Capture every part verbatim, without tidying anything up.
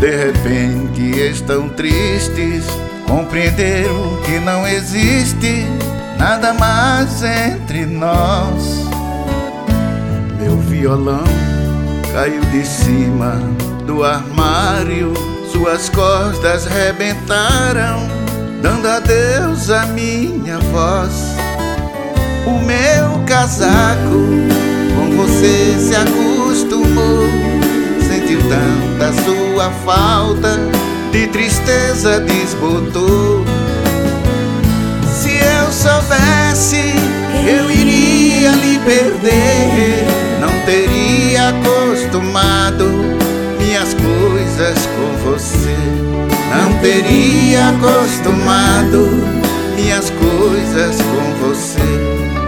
De repente estão tristes, compreenderam que não existe nada mais entre nós. Meu violão caiu de cima do armário, suas cordas rebentaram, dando adeus à minha voz. O meu casaco com você se acostumou, sentiu tanta sua falta, de tristeza desbotou. Se eu soubesse eu iria lhe perder, não teria acostumado minhas coisas com você. Não teria acostumado minhas coisas com você.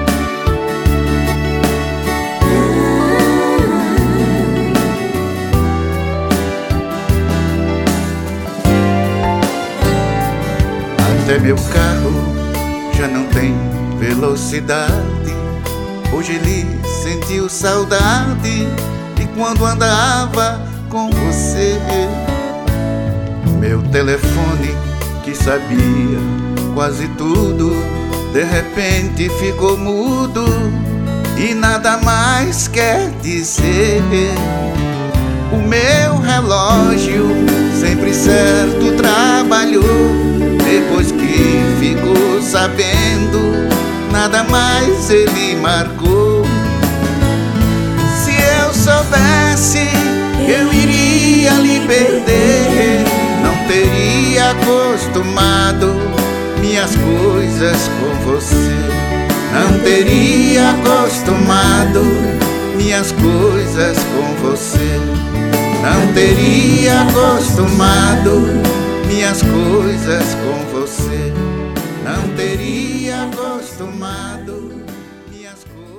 Até meu carro já não tem velocidade. Hoje ele sentiu saudade de quando andava com você. Meu telefone, que sabia quase tudo, de repente ficou mudo e nada mais quer dizer. O meu relógio, sempre certo, trabalhou. Depois que ficou sabendo, nada mais ele marcou. Se eu soubesse eu iria lhe perder, não teria acostumado minhas coisas com você. Não teria acostumado minhas coisas com você. Não teria acostumado minhas coisas com você. Não teria acostumado minhas coisas.